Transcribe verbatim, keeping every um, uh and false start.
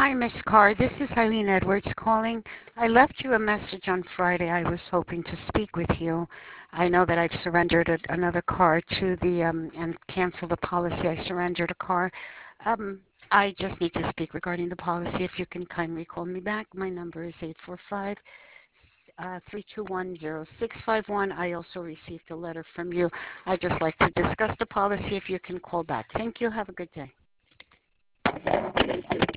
Hi, Miss Carr. This is Eileen Edwards calling. I left you a message on Friday. I was hoping to speak with you. I know that I've surrendered a, another car to the um, and canceled the policy. I surrendered a car. Um, I just need to speak regarding the policy. If you can kindly call me back, my number is eight four five, three two one, zero six five one. I also received a letter from you. I'd just like to discuss the policy if you can call back. Thank you. Have a good day.